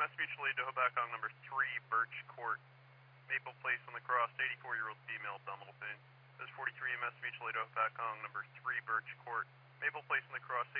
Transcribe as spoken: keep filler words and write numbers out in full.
M S Mutual Aid to Hobakong, number three, Birch Court, Maple Place on the cross, eighty-four-year-old female, abdominal pain. This is forty-three M S Mutual Aid to Hobakong, number three, Birch Court, Maple Place on the cross,